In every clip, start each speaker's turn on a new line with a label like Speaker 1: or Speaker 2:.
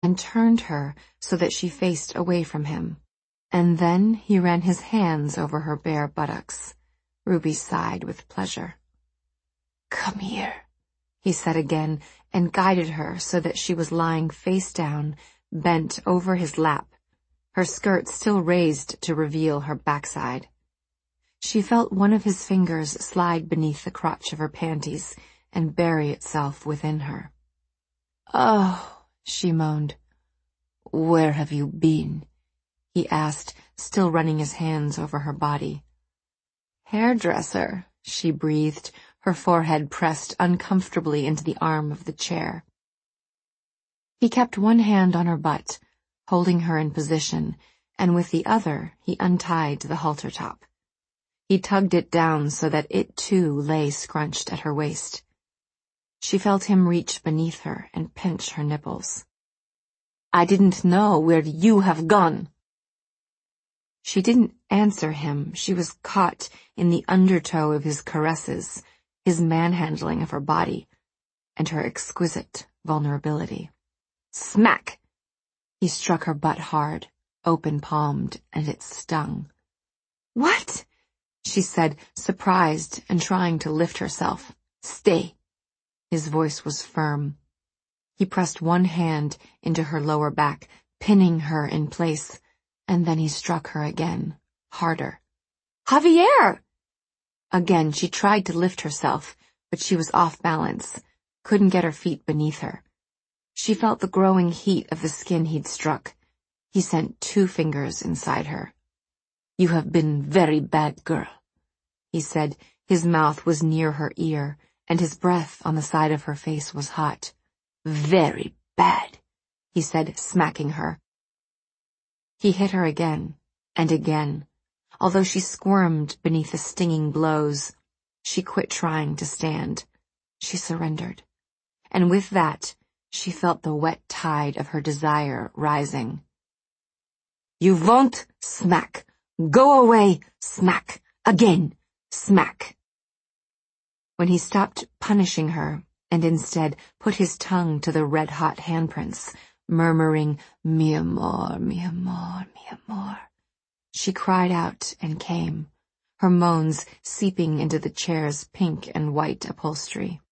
Speaker 1: and turned her so that she faced away from him. And then he ran his hands over her bare buttocks. Ruby sighed with pleasure. "Come here," he said again, and guided her so that she was lying face down, bent over his lap, her skirt still raised to reveal her backside. She felt one of his fingers slide beneath the crotch of her panties and bury itself within her. "Oh," she moaned. "Where have you been?" he asked, still running his hands over her body. "Hairdresser," she breathed, her forehead pressed uncomfortably into the arm of the chair. He kept one hand on her butt, holding her in position, and with the other he untied the halter top. He tugged it down so that it too lay scrunched at her waist. She felt him reach beneath her and pinch her nipples. "I didn't know where you have gone." She didn't answer him. She was caught in the undertow of his caresses, his manhandling of her body, and her exquisite vulnerability. Smack! He struck her butt hard, open-palmed, and it stung. "What?" she said, surprised and trying to lift herself. "Stay." His voice was firm. He pressed one hand into her lower back, pinning her in place, and then he struck her again, harder. "Javier!" Again she tried to lift herself, but she was off balance, couldn't get her feet beneath her. She felt the growing heat of the skin he'd struck. He sent 2 fingers inside her. "You have been very bad girl," he said. His mouth was near her ear, and his breath on the side of her face was hot. "Very bad," he said, smacking her. He hit her again, and again. Although she squirmed beneath the stinging blows, she quit trying to stand. She surrendered. And with that, she felt the wet tide of her desire rising. "You won't," smack. "Go away," smack. Again, smack. When he stopped punishing her and instead put his tongue to the red-hot handprints, murmuring, "Mi amor, mi amor, mi amor," she cried out and came, her moans seeping into the chair's pink and white upholstery.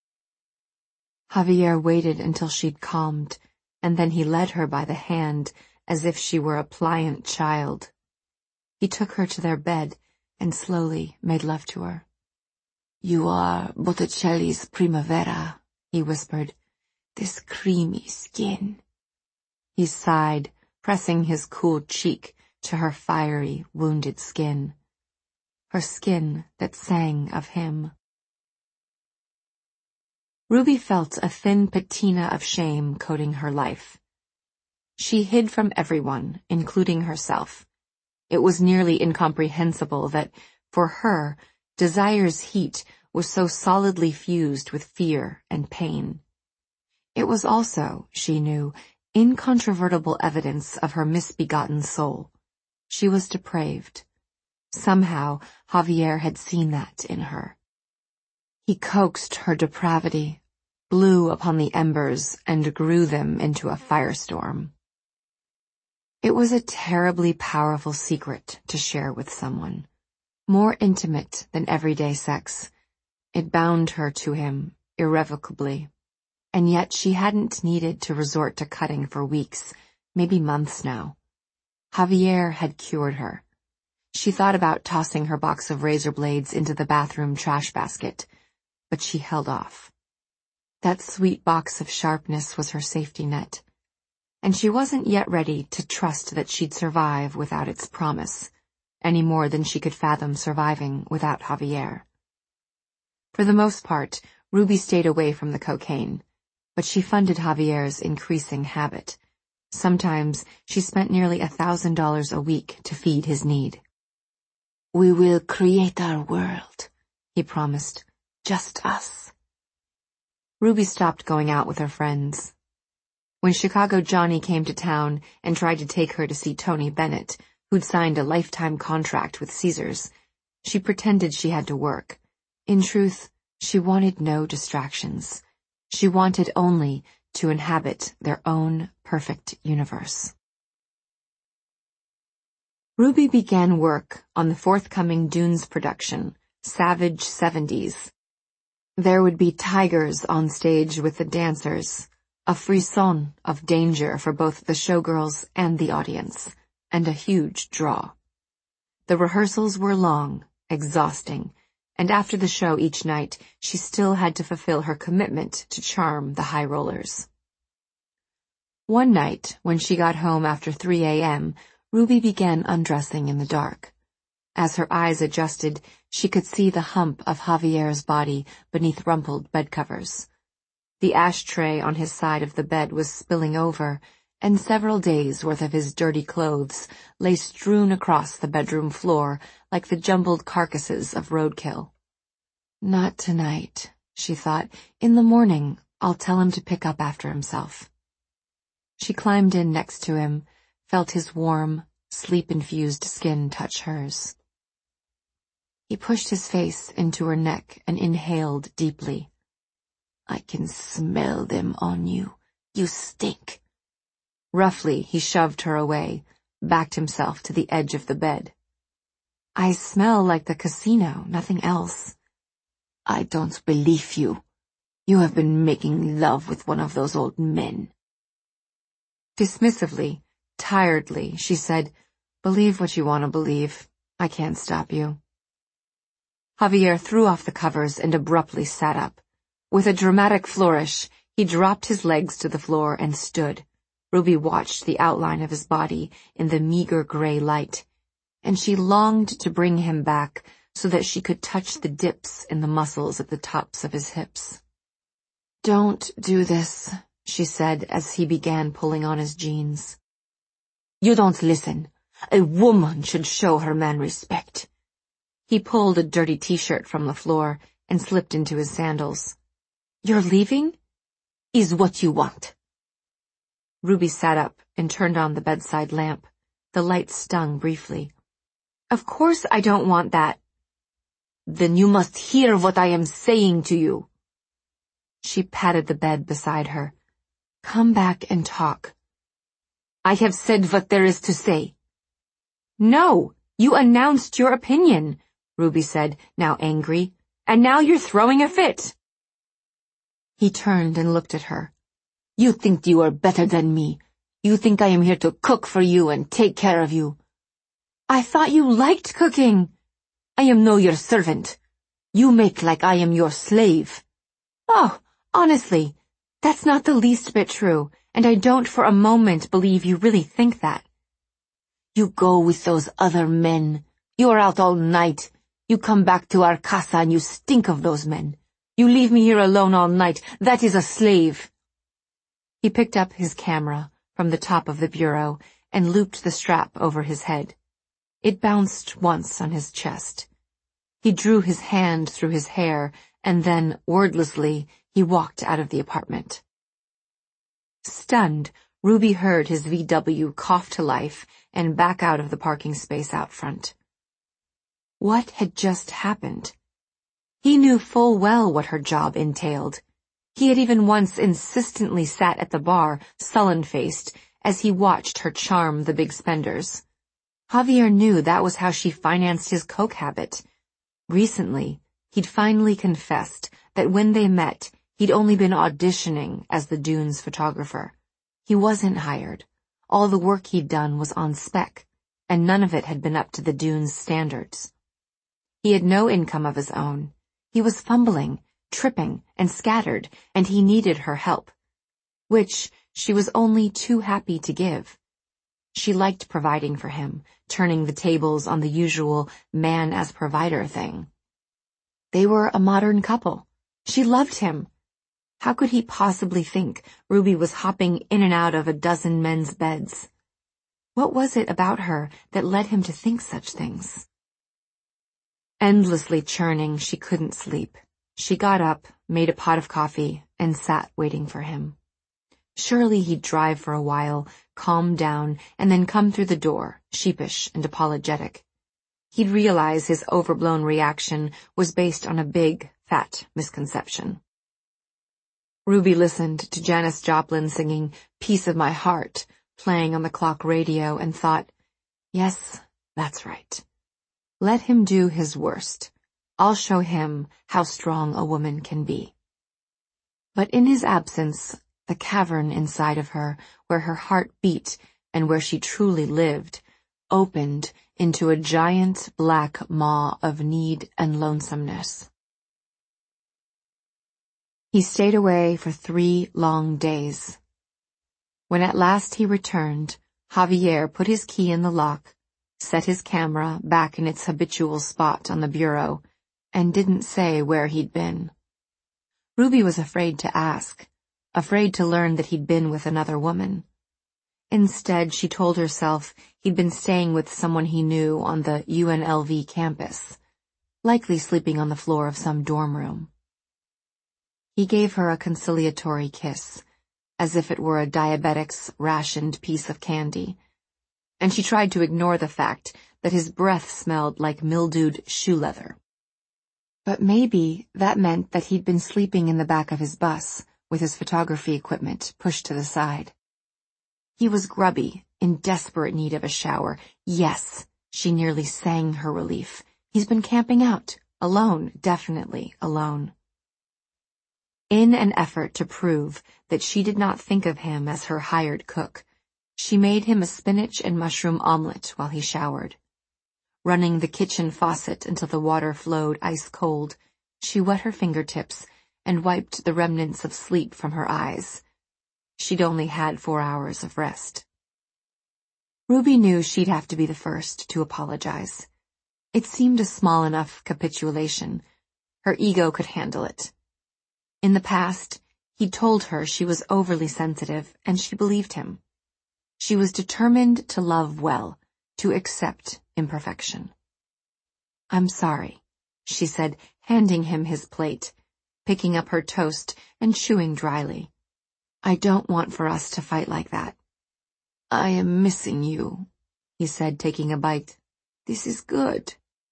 Speaker 1: Javier waited until she'd calmed, and then he led her by the hand as if she were a pliant child. He took her to their bed and slowly made love to her. "You are Botticelli's Primavera," he whispered. "This creamy skin." He sighed, pressing his cool cheek to her fiery, wounded skin. Her skin that sang of him. Ruby felt a thin patina of shame coating her life. She hid from everyone, including herself. It was nearly incomprehensible that, for her, desire's heat was so solidly fused with fear and pain. It was also, she knew, incontrovertible evidence of her misbegotten soul. She was depraved. Somehow, Javier had seen that in her. He coaxed her depravity, blew upon the embers, and grew them into a firestorm. It was a terribly powerful secret to share with someone, more intimate than everyday sex. It bound her to him irrevocably, and yet she hadn't needed to resort to cutting for weeks, maybe months now. Javier had cured her. She thought about tossing her box of razor blades into the bathroom trash basket, but she held off. That sweet box of sharpness was her safety net, and she wasn't yet ready to trust that she'd survive without its promise, any more than she could fathom surviving without Javier. For the most part, Ruby stayed away from the cocaine, but she funded Javier's increasing habit. Sometimes she spent nearly $1,000 a week to feed his need. "We will create our world," he promised. "Just us." Ruby stopped going out with her friends. When Chicago Johnny came to town and tried to take her to see Tony Bennett, who'd signed a lifetime contract with Caesars, she pretended she had to work. In truth, she wanted no distractions. She wanted only to inhabit their own perfect universe. Ruby began work on the forthcoming Dunes production, Savage 70s. There would be tigers on stage with the dancers, a frisson of danger for both the showgirls and the audience, and a huge draw. The rehearsals were long, exhausting, and after the show each night, she still had to fulfill her commitment to charm the high rollers. One night, when she got home after 3 a.m., Ruby began undressing in the dark. As her eyes adjusted, she could see the hump of Javier's body beneath rumpled bedcovers. The ashtray on his side of the bed was spilling over, and several days' worth of his dirty clothes lay strewn across the bedroom floor like the jumbled carcasses of roadkill. Not tonight, she thought. In the morning, I'll tell him to pick up after himself. She climbed in next to him, felt his warm, sleep-infused skin touch hers. He pushed his face into her neck and inhaled deeply. I can smell them on you. You stink. Roughly, he shoved her away, backed himself to the edge of the bed. I smell like the casino, nothing else. I don't believe you. You have been making love with one of those old men. Dismissively, tiredly, she said, Believe what you want to believe. I can't stop you. Javier threw off the covers and abruptly sat up. With a dramatic flourish, he dropped his legs to the floor and stood. Ruby watched the outline of his body in the meager gray light, and she longed to bring him back so that she could touch the dips in the muscles at the tops of his hips. Don't do this, she said as he began pulling on his jeans. You don't listen. A woman should show her man respect. He pulled a dirty t-shirt from the floor and slipped into his sandals. You're leaving? Is what you want. Ruby sat up and turned on the bedside lamp. The light stung briefly. Of course I don't want that. Then you must hear what I am saying to you. She patted the bed beside her. Come back and talk. I have said what there is to say. No, you announced your opinion, Ruby said, now angry, and now you're throwing a fit. He turned and looked at her. You think you are better than me. You think I am here to cook for you and take care of you. I thought you liked cooking. I am no your servant. You make like I am your slave. Oh, honestly, that's not the least bit true, and I don't for a moment believe you really think that. You go with those other men. You are out all night. You come back to our casa and you stink of those men. You leave me here alone all night. That is a slave. He picked up his camera from the top of the bureau and looped the strap over his head. It bounced once on his chest. He drew his hand through his hair, and then, wordlessly, he walked out of the apartment. Stunned, Ruby heard his VW cough to life and back out of the parking space out front. What had just happened? He knew full well what her job entailed. He had even once insistently sat at the bar, sullen-faced, as he watched her charm the big spenders. Javier knew that was how she financed his coke habit. Recently, he'd finally confessed that when they met, he'd only been auditioning as the Dunes photographer. He wasn't hired. All the work he'd done was on spec, and none of it had been up to the Dunes standards. He had no income of his own. He was fumbling, tripping, and scattered, and he needed her help, which she was only too happy to give. She liked providing for him, turning the tables on the usual man-as-provider thing. They were a modern couple. She loved him. How could he possibly think Ruby was hopping in and out of a dozen men's beds? What was it about her that led him to think such things? Endlessly churning, she couldn't sleep. She got up, made a pot of coffee, and sat waiting for him. Surely he'd drive for a while, calm down, and then come through the door, sheepish and apologetic. He'd realize his overblown reaction was based on a big, fat misconception. Ruby listened to Janis Joplin singing Piece of My Heart, playing on the clock radio, and thought, yes, that's right. Let him do his worst. I'll show him how strong a woman can be. But in his absence, the cavern inside of her, where her heart beat and where she truly lived, opened into a giant black maw of need and lonesomeness. He stayed away for 3 long days. When at last he returned, Javier put his key in the lock, set his camera back in its habitual spot on the bureau, and didn't say where he'd been. Ruby was afraid to ask, afraid to learn that he'd been with another woman. Instead, she told herself he'd been staying with someone he knew on the UNLV campus, likely sleeping on the floor of some dorm room. He gave her a conciliatory kiss, as if it were a diabetic's rationed piece of candy, and she tried to ignore the fact that his breath smelled like mildewed shoe leather. But maybe that meant that he'd been sleeping in the back of his bus, with his photography equipment pushed to the side. He was grubby, in desperate need of a shower. Yes, she nearly sang her relief. He's been camping out, alone, definitely alone. In an effort to prove that she did not think of him as her hired cook, she made him a spinach and mushroom omelet while he showered. Running the kitchen faucet until the water flowed ice cold, she wet her fingertips and wiped the remnants of sleep from her eyes. She'd only had 4 hours of rest. Ruby knew she'd have to be the first to apologize. It seemed a small enough capitulation. Her ego could handle it. In the past, he'd told her she was overly sensitive, and she believed him. She was determined to love well, to accept imperfection. "I'm sorry," she said, handing him his plate, picking up her toast and chewing dryly. "I don't want for us to fight like that." "I am missing you," he said, taking a bite. "This is good."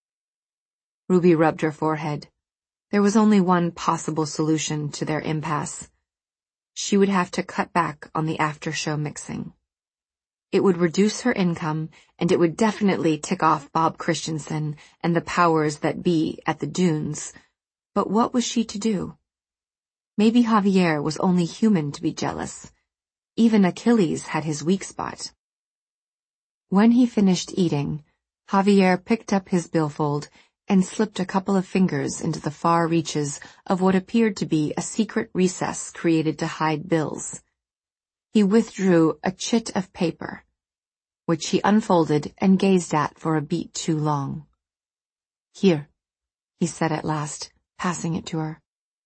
Speaker 1: Ruby rubbed her forehead. There was only one possible solution to their impasse. She would have to cut back on the after-show mixing. It would reduce her income, and it would definitely tick off Bob Christensen and the powers that be at the Dunes. But what was she to do? Maybe Javier was only human to be jealous. Even Achilles had his weak spot. When he finished eating, Javier picked up his billfold and slipped a couple of fingers into the far reaches of what appeared to be a secret recess created to hide bills. He withdrew a chit of paper, which he unfolded and gazed at for a beat too long. "Here," he said at last, passing it to her.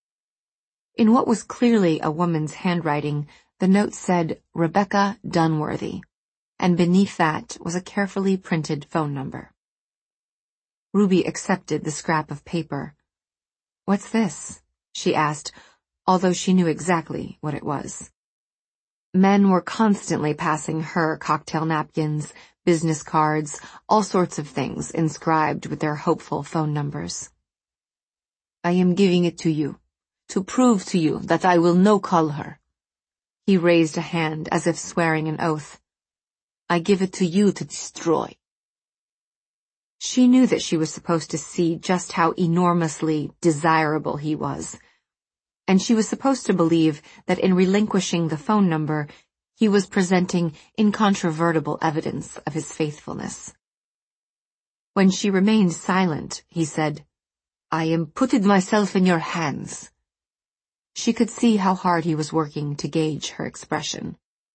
Speaker 1: In what was clearly a woman's handwriting, the note said Rebecca Dunworthy, and beneath that was a carefully printed phone number. Ruby accepted the scrap of paper. "What's this?" she asked, although she knew exactly what it was. Men were constantly passing her cocktail napkins, business cards, all sorts of things inscribed with their hopeful phone numbers. "I am giving it to you, to prove to you that I will no call her." He raised a hand as if swearing an oath. "I give it to you to destroy." She knew that she was supposed to see just how enormously desirable he was, and she was supposed to believe that in relinquishing the phone number, he was presenting incontrovertible evidence of his faithfulness. When she remained silent, he said, "I am putting myself in your hands." She could see how hard he was working to gauge her expression.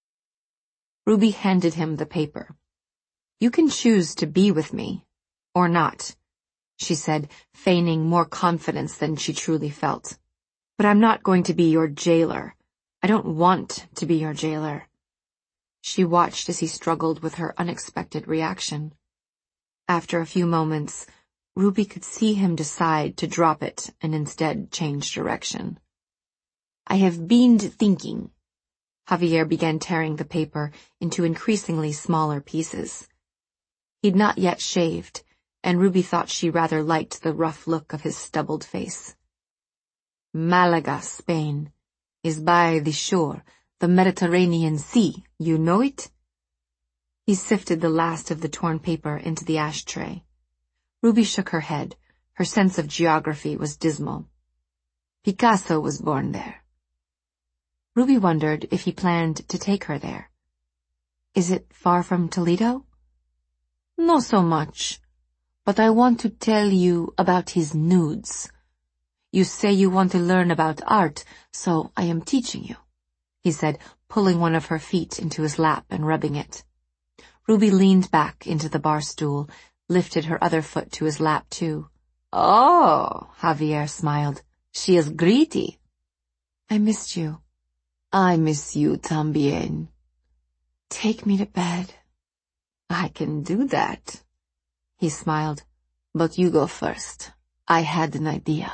Speaker 1: Ruby handed him the paper. "You can choose to be with me, or not," she said, feigning more confidence than she truly felt. "But I'm not going to be your jailer. I don't want to be your jailer." She watched as he struggled with her unexpected reaction. After a few moments, Ruby could see him decide to drop it and instead change direction. "I have been thinking." Javier began tearing the paper into increasingly smaller pieces. He'd not yet shaved, and Ruby thought she rather liked the rough look of his stubbled face. "Malaga, Spain. is by the shore, the Mediterranean Sea. You know it? He sifted the last of the torn paper into the ashtray. Ruby shook her head. Her sense of geography was dismal. Picasso was born there. Ruby wondered if he planned to take her there. Is it far from Toledo? Not so much, but I want to tell you about his nudes. You say you want to learn about art, so I am teaching you, he said, pulling one of her feet into his lap and rubbing it. Ruby leaned back into the bar stool, lifted her other foot to his lap too. Oh, Javier smiled. She is greedy. I missed you. I miss you también. Take me to bed. I can do that. He smiled. But you go first. I had an idea.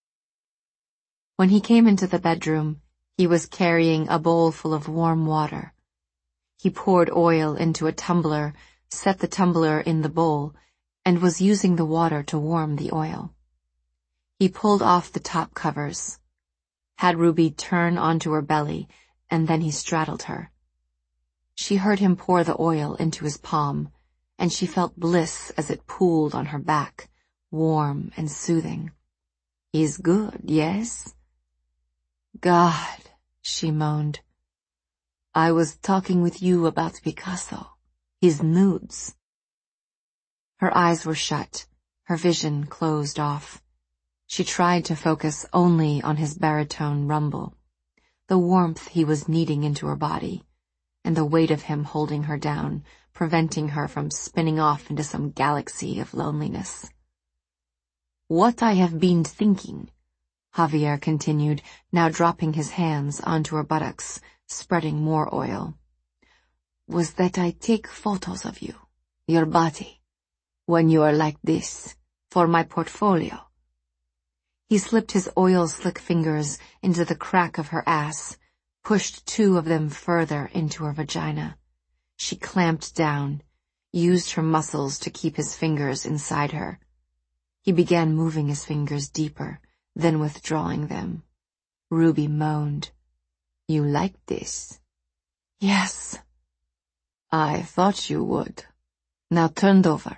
Speaker 1: When he came into the bedroom, he was carrying a bowl full of warm water. He poured oil into a tumbler, set the tumbler in the bowl, and was using the water to warm the oil. He pulled off the top covers, had Ruby turn onto her belly, and then he straddled her. She heard him pour the oil into his palm, and she felt bliss as it pooled on her back, warm and soothing. He's good, yes? God, she moaned. I was talking with you about Picasso, his nudes. Her eyes were shut, her vision closed off. She tried to focus only on his baritone rumble, the warmth he was kneading into her body, and the weight of him holding her down, preventing her from spinning off into some galaxy of loneliness. What I have been thinking, Javier continued, now dropping his hands onto her buttocks, spreading more oil, was that I take photos of you, your body, when you are like this, for my portfolio. He slipped his oil-slick fingers into the crack of her ass, pushed two of them further into her vagina. She clamped down, used her muscles to keep his fingers inside her. He began moving his fingers deeper, then withdrawing them. Ruby moaned. You like this? Yes. I thought you would. Now turn over.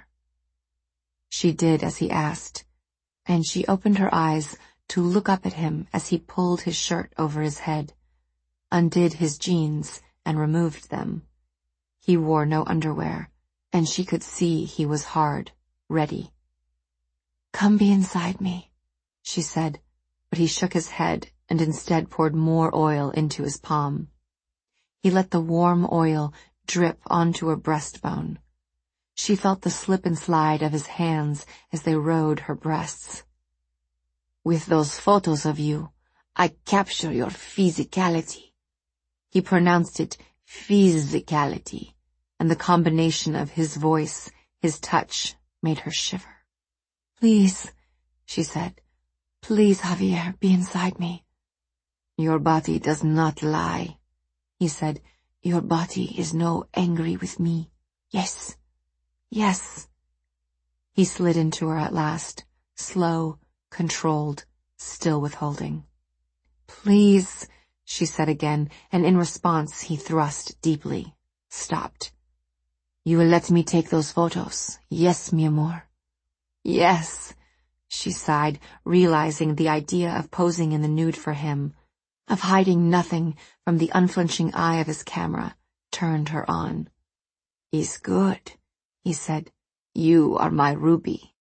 Speaker 1: She did as he asked, and she opened her eyes to look up at him as he pulled his shirt over his head, undid his jeans, and removed them. He wore no underwear, and she could see he was hard, ready. Come be inside me, she said, but he shook his head and instead poured more oil into his palm. He let the warm oil drip onto her breastbone. She felt the slip and slide of his hands as they rode her breasts. With those photos of you, I capture your physicality. He pronounced it physicality, and the combination of his voice, his touch, made her shiver. Please, she said, please, Javier, be inside me. Your body does not lie, he said. Your body is no angry with me. Yes, yes. He slid into her at last, slow, controlled, still withholding. Please, she said again, and in response he thrust deeply, stopped. You will let me take those photos? Yes, mi amor. Yes, she sighed, realizing the idea of posing in the nude for him, of hiding nothing from the unflinching eye of his camera, turned her on. He's good, he said. You are my Ruby.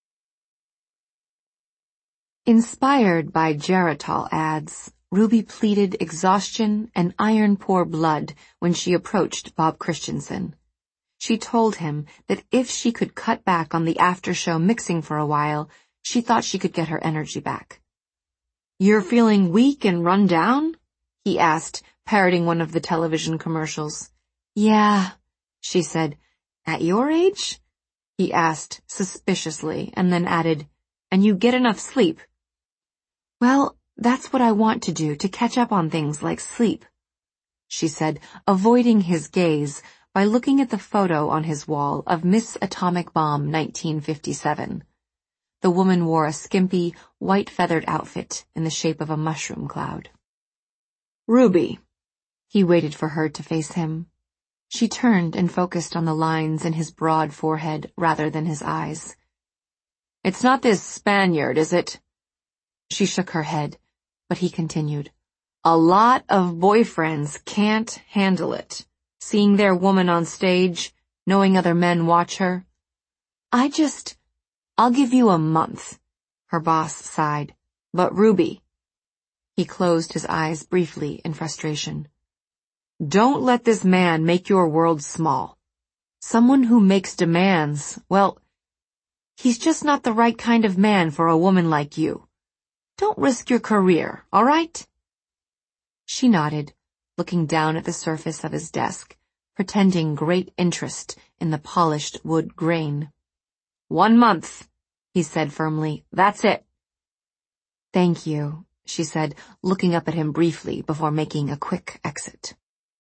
Speaker 1: Inspired by Geritol ads, Ruby pleaded exhaustion and iron-poor blood when she approached Bob Christensen. She told him that if she could cut back on the after-show mixing for a while, she thought she could get her energy back. You're feeling weak and run down? He asked, parroting one of the television commercials. Yeah, she said. At your age? He asked suspiciously, and then added, and you get enough sleep? Well, that's what I want to do, to catch up on things like sleep, she said, avoiding his gaze by looking at the photo on his wall of Miss Atomic Bomb 1957. The woman wore a skimpy, white-feathered outfit in the shape of a mushroom cloud. Ruby. He waited for her to face him. She turned and focused on the lines in his broad forehead rather than his eyes. It's not this Spaniard, is it? She shook her head, but he continued. A lot of boyfriends can't handle it. Seeing their woman on stage, knowing other men watch her. I'll give you a month, her boss sighed. But Ruby. He closed his eyes briefly in frustration. Don't let this man make your world small. Someone who makes demands, well, he's just not the right kind of man for a woman like you. Don't risk your career, all right? She nodded, looking down at the surface of his desk, pretending great interest in the polished wood grain. 1 month, he said firmly. That's it. Thank you, she said, looking up at him briefly before making a quick exit.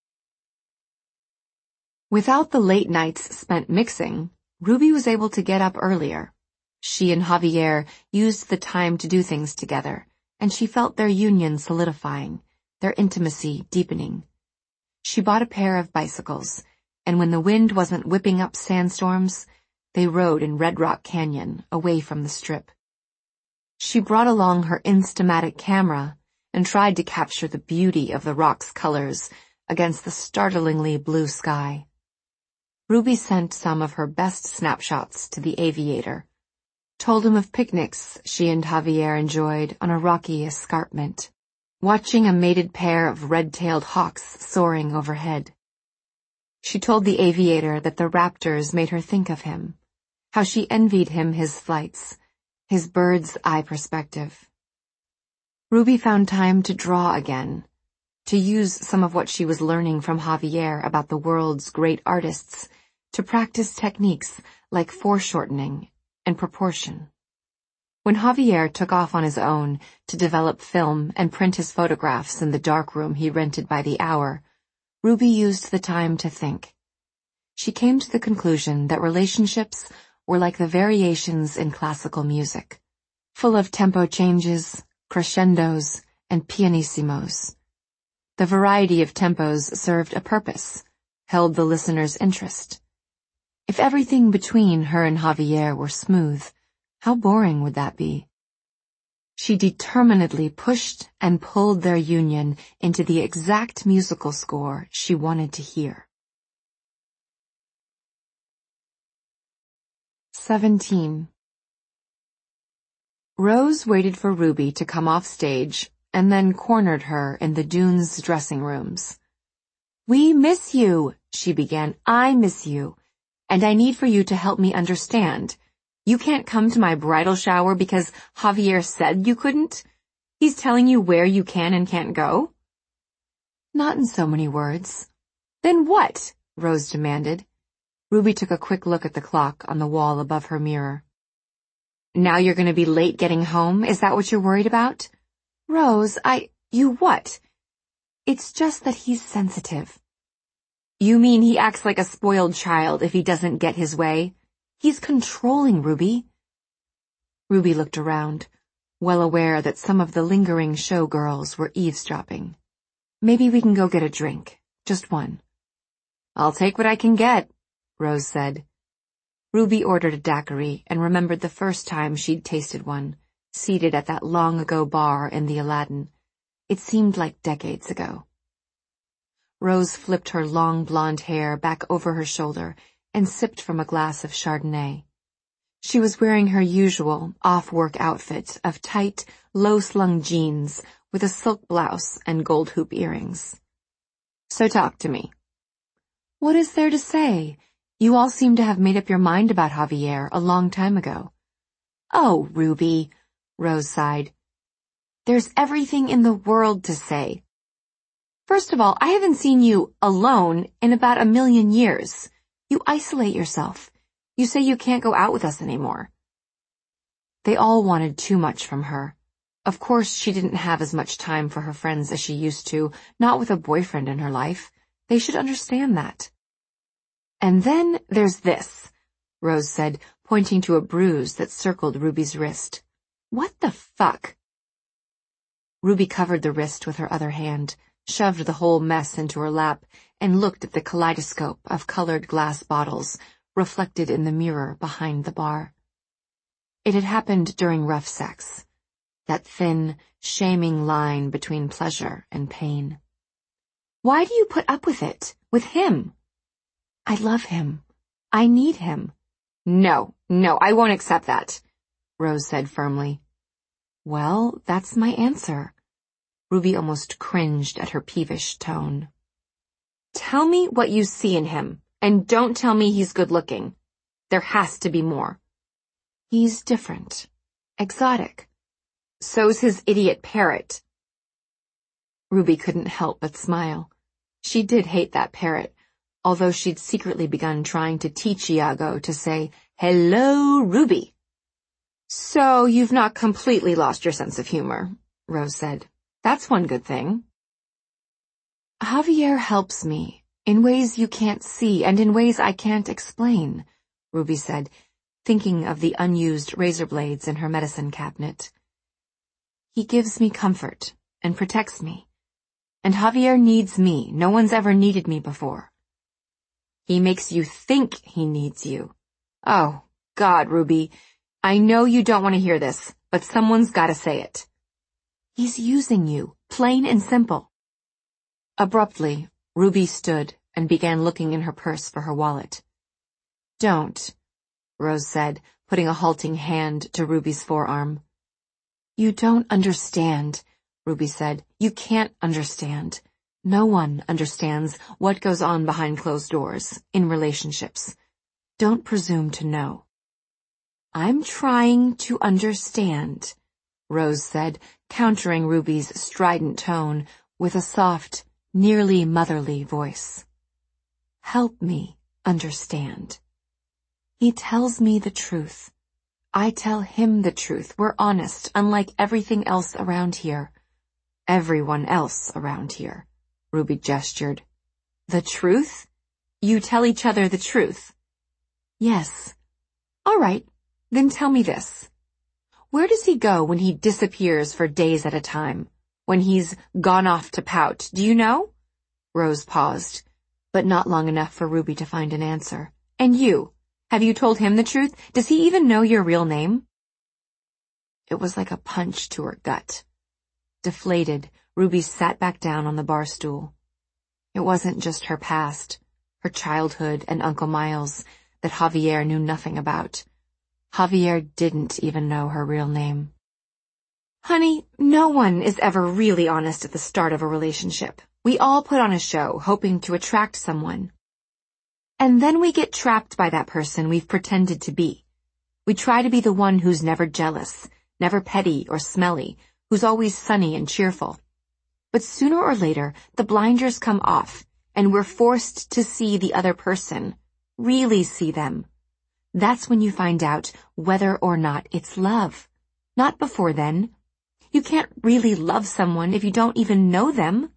Speaker 1: Without the late nights spent mixing, Ruby was able to get up earlier. She and Javier used the time to do things together, and she felt their union solidifying, their intimacy deepening. She bought a pair of bicycles, and when the wind wasn't whipping up sandstorms, they rode in Red Rock Canyon, away from the Strip. She brought along her Instamatic camera and tried to capture the beauty of the rock's colors against the startlingly blue sky. Ruby sent some of her best snapshots to the aviator, told him of picnics she and Javier enjoyed on a rocky escarpment, watching a mated pair of red-tailed hawks soaring overhead. She told the aviator that the raptors made her think of him, how she envied him his flights, his bird's-eye perspective. Ruby found time to draw again, to use some of what she was learning from Javier about the world's great artists to practice techniques like foreshortening and proportion. When Javier took off on his own to develop film and print his photographs in the darkroom he rented by the hour, Ruby used the time to think. She came to the conclusion that relationships were like the variations in classical music, full of tempo changes, crescendos, and pianissimos. The variety of tempos served a purpose, held the listener's interest. If everything between her and Javier were smooth, how boring would that be? She determinedly pushed and pulled their union into the exact musical score she wanted to hear. 17. Rose waited for Ruby to come off stage and then cornered her in the Dunes dressing rooms. We miss you, she began. I miss you, and I need for you to help me understand. You can't come to my bridal shower because Javier said you couldn't? He's telling you where you can and can't go? Not in so many words. Then what? Rose demanded. Ruby took a quick look at the clock on the wall above her mirror. Now you're going to be late getting home? Is that what you're worried about? Rose, you what? It's just that he's sensitive. You mean he acts like a spoiled child if he doesn't get his way? He's controlling, Ruby. Ruby looked around, well aware that some of the lingering showgirls were eavesdropping. Maybe we can go get a drink. Just one. I'll take what I can get, Rose said. Ruby ordered a daiquiri and remembered the first time she'd tasted one, seated at that long-ago bar in the Aladdin. It seemed like decades ago. Rose flipped her long blonde hair back over her shoulder and sipped from a glass of Chardonnay. She was wearing her usual off-work outfit of tight, low-slung jeans with a silk blouse and gold hoop earrings. So talk to me. What is there to say? You all seem to have made up your mind about Javier a long time ago. Oh, Ruby, Rose sighed. There's everything in the world to say. First of all, I haven't seen you alone in about 1,000,000 years. You isolate yourself. You say you can't go out with us anymore. They all wanted too much from her. Of course, she didn't have as much time for her friends as she used to, not with a boyfriend in her life. They should understand that. And then there's this, Rose said, pointing to a bruise that circled Ruby's wrist. What the fuck? Ruby covered the wrist with her other hand, shoved the whole mess into her lap, and looked at the kaleidoscope of colored glass bottles reflected in the mirror behind the bar. It had happened during rough sex, that thin, shaming line between pleasure and pain. Why do you put up with it? With him? I love him. I need him. No, I won't accept that, Rose said firmly. Well, that's my answer. Ruby almost cringed at her peevish tone. Tell me what you see in him, and don't tell me he's good-looking. There has to be more. He's different. Exotic. So's his idiot parrot. Ruby couldn't help but smile. She did hate that parrot, although she'd secretly begun trying to teach Iago to say, "Hello, Ruby." So you've not completely lost your sense of humor, Rose said. That's one good thing. Javier helps me, in ways you can't see and in ways I can't explain, Ruby said, thinking of the unused razor blades in her medicine cabinet. He gives me comfort and protects me. And Javier needs me. No one's ever needed me before. He makes you think he needs you. Oh, God, Ruby, I know you don't want to hear this, but someone's got to say it. He's using you, plain and simple. Abruptly, Ruby stood and began looking in her purse for her wallet. Don't, Rose said, putting a halting hand to Ruby's forearm. You don't understand, Ruby said. You can't understand. No one understands what goes on behind closed doors, in relationships. Don't presume to know. I'm trying to understand, Rose said, countering Ruby's strident tone with a soft, nearly motherly voice. Help me understand. He tells me the truth. I tell him the truth. We're honest, unlike everything else around here. Everyone else around here, Ruby gestured. The truth? You tell each other the truth? Yes. All right, then tell me this. Where does he go when he disappears for days at a time? When he's gone off to pout, do you know? Rose paused, but not long enough for Ruby to find an answer. And you? Have you told him the truth? Does he even know your real name? It was like a punch to her gut. Deflated, Ruby sat back down on the bar stool. It wasn't just her past, her childhood and Uncle Miles, that Javier knew nothing about. Javier didn't even know her real name. Honey, no one is ever really honest at the start of a relationship. We all put on a show, hoping to attract someone. And then we get trapped by that person we've pretended to be. We try to be the one who's never jealous, never petty or smelly, who's always sunny and cheerful. But sooner or later, the blinders come off, and we're forced to see the other person, really see them. That's when you find out whether or not it's love. Not before then. You can't really love someone if you don't even know them.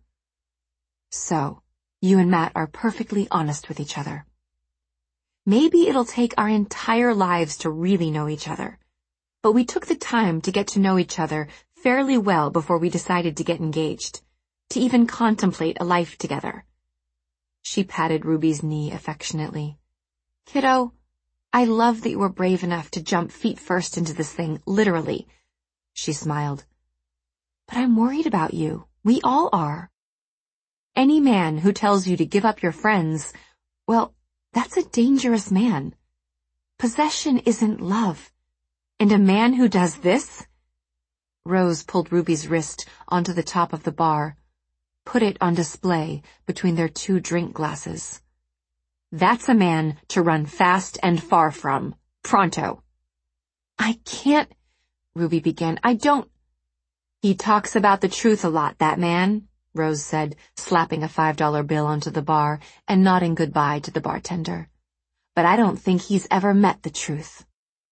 Speaker 1: So, you and Matt are perfectly honest with each other. Maybe it'll take our entire lives to really know each other. But we took the time to get to know each other fairly well before we decided to get engaged, to even contemplate a life together. She patted Ruby's knee affectionately. Kiddo, I love that you were brave enough to jump feet first into this thing, literally. She smiled. But I'm worried about you. We all are. Any man who tells you to give up your friends, well, that's a dangerous man. Possession isn't love. And a man who does this? Rose pulled Ruby's wrist onto the top of the bar, put it on display between their 2 drink glasses. That's a man to run fast and far from. Pronto. I can't, Ruby began. I don't. He talks about the truth a lot, that man, Rose said, slapping a $5 bill onto the bar and nodding goodbye to the bartender. But I don't think he's ever met the truth.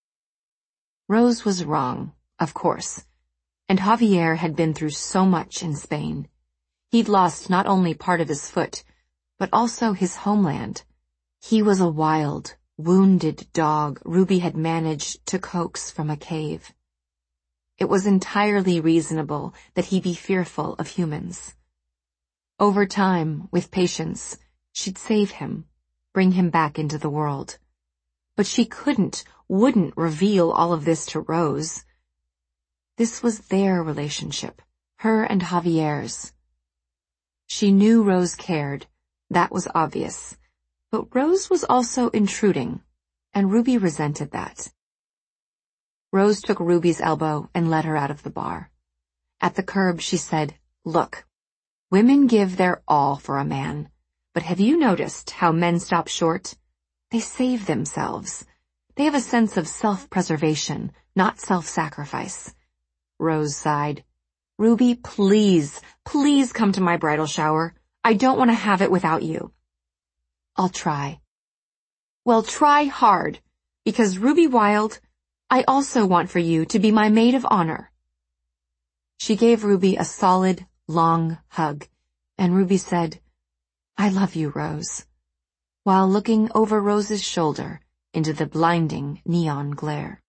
Speaker 1: Rose was wrong, of course, and Javier had been through so much in Spain. He'd lost not only part of his foot, but also his homeland. He was a wild, wounded dog Ruby had managed to coax from a cave. It was entirely reasonable that he be fearful of humans. Over time, with patience, she'd save him, bring him back into the world. But she wouldn't reveal all of this to Rose. This was their relationship, her and Javier's. She knew Rose cared, that was obvious, but Rose was also intruding, and Ruby resented that. Rose took Ruby's elbow and led her out of the bar. At the curb, she said, "Look, women give their all for a man, but have you noticed how men stop short? They save themselves. They have a sense of self-preservation, not self-sacrifice." Rose sighed. "Ruby, please come to my bridal shower. I don't want to have it without you." "I'll try." "Well, try hard, because Ruby Wilde, I also want for you to be my maid of honor." She gave Ruby a solid, long hug, and Ruby said, "I love you, Rose," while looking over Rose's shoulder into the blinding neon glare.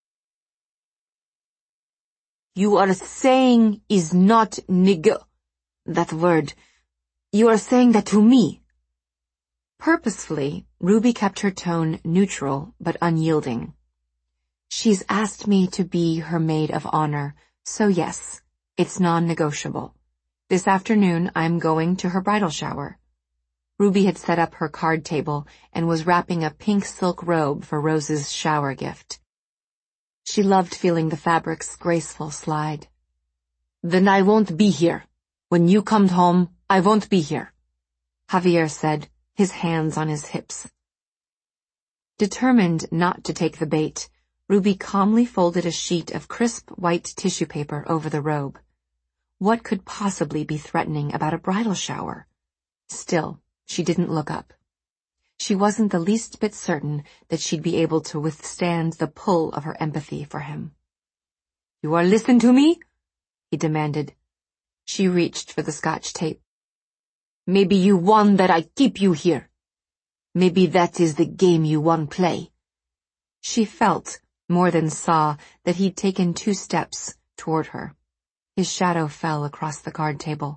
Speaker 1: "You are saying is not that word. You are saying that to me." Purposefully, Ruby kept her tone neutral but unyielding. "She's asked me to be her maid of honor, so yes, it's non-negotiable. This afternoon I'm going to her bridal shower." Ruby had set up her card table and was wrapping a pink silk robe for Rose's shower gift. She loved feeling the fabric's graceful slide. "Then I won't be here. When you come home, I won't be here," Javier said, his hands on his hips. Determined not to take the bait, Ruby calmly folded a sheet of crisp white tissue paper over the robe. What could possibly be threatening about a bridal shower? Still, she didn't look up. She wasn't the least bit certain that she'd be able to withstand the pull of her empathy for him. "You are listening to me?" he demanded. She reached for the Scotch tape. "Maybe you want that I keep you here. Maybe that is the game you want play." She felt, more than saw, that he'd taken 2 steps toward her. His shadow fell across the card table.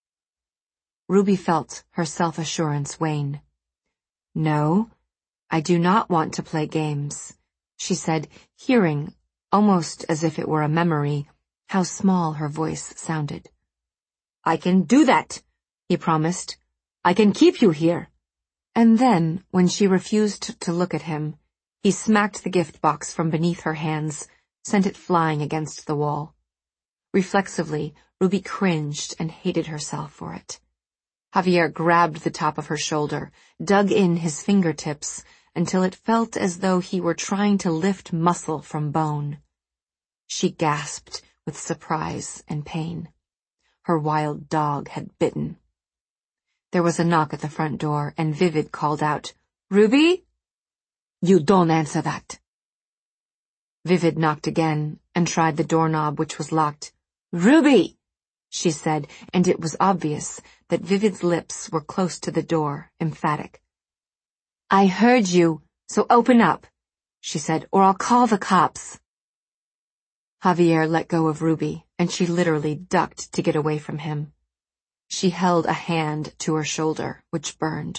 Speaker 1: Ruby felt her self-assurance wane. "No, I do not want to play games," she said, hearing, almost as if it were a memory, how small her voice sounded. "I can do that," he promised. "I can keep you here." And then, when she refused to look at him, he smacked the gift box from beneath her hands, sent it flying against the wall. Reflexively, Ruby cringed and hated herself for it. Javier grabbed the top of her shoulder, dug in his fingertips until it felt as though he were trying to lift muscle from bone. She gasped with surprise and pain. Her wild dog had bitten. There was a knock at the front door, and Vivid called out, "Ruby?" "You don't answer that." Vivid knocked again and tried the doorknob, which was locked. "Ruby!" she said, and it was obvious that Vivid's lips were close to the door, emphatic. "I heard you, so open up," she said, "or I'll call the cops." Javier let go of Ruby, and she literally ducked to get away from him. She held a hand to her shoulder, which burned.